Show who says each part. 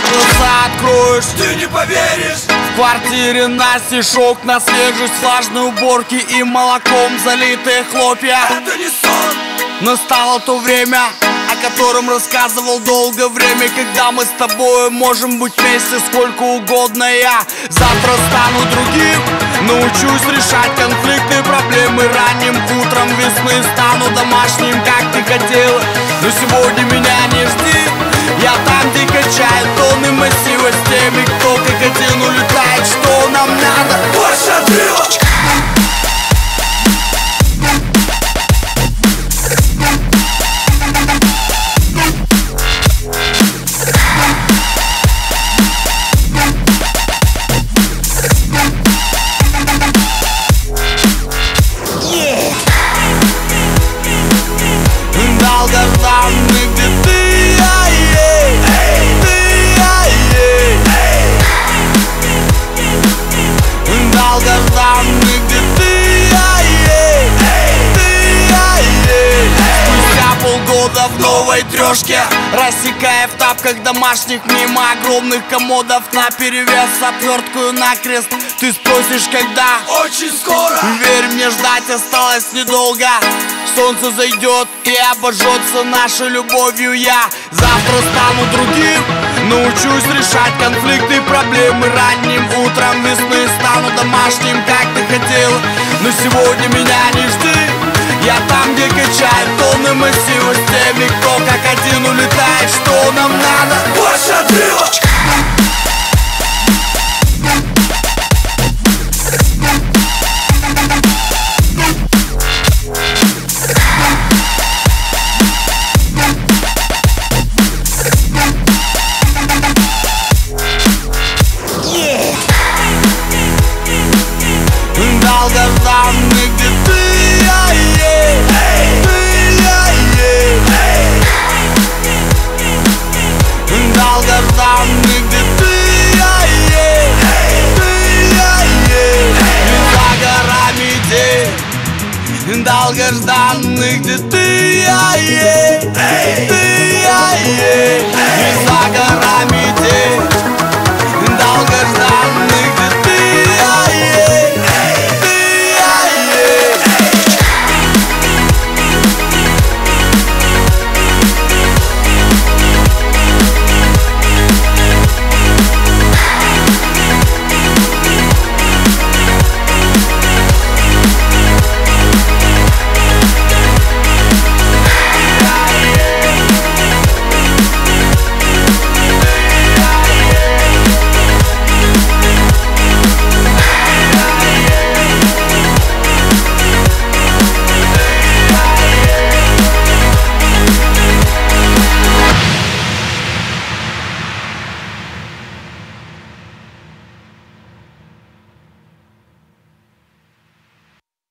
Speaker 1: глаза откроешь,
Speaker 2: ты не поверишь.
Speaker 1: в квартире Насти шок на свежесть, влажной уборки и молоком залитые хлопья.
Speaker 2: Это не сон.
Speaker 1: Настало то время, о котором рассказывал долгое время, когда мы с тобой можем быть вместе сколько угодно. Я завтра стану другим, научусь решать конфликты, проблемы ранним утром весны. Стану домашним, как ты хотела, но сегодня меня не жди. Я там, где качают тонны массива с теми, кто как один улетает. Что нам надо?
Speaker 2: Больше отрыва.
Speaker 1: Долгожданный, где ты, долгожданный, где ты, спустя полгода в новой трешке, рассекая в тапках домашних мимо огромных комодов наперевес, отверткую накрест. Ты спросишь, когда?
Speaker 2: Очень скоро.
Speaker 1: Верь мне, ждать осталось недолго. Солнце зайдет и обожжется нашей любовью. Я завтра стану другим, научусь решать конфликты, проблемы ранним утром весны. Стану домашним, как ты хотел, но сегодня меня не жди. Я там, где качают тонны массива с теми, кто как один улетает. Что нам надо?
Speaker 2: Больше отрыва.
Speaker 1: Долгожданный, где ты, долгожданный, где ты, за горами день, долгожданный, где ты,